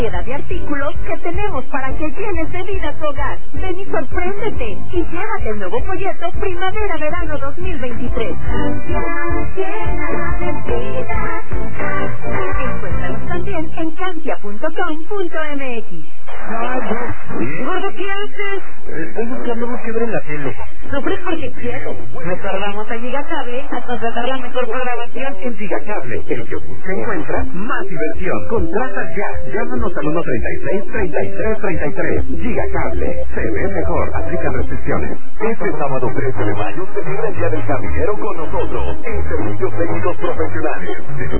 Variedad de artículos que tenemos para que llenes de vida tu hogar. Ven y sorpréndete y llévate el nuevo folleto Primavera-Verano 2023. Encuéntralos también en Cantia.com.mx. Gordo, ¿qué haces? Estoy buscando algo que ver en la tele. Sufres porque quiero. Recordamos a Gigacable a contratar la mejor programación. En Gigacable, el que busca encuentra más diversión. Contrata ya. Llámanos al 136-3333. Gigacable. Se ve mejor. Aplican restricciones. Este sábado 13 de mayo celebra el Día del Jardinero con nosotros en Servicios Técnicos Profesionales.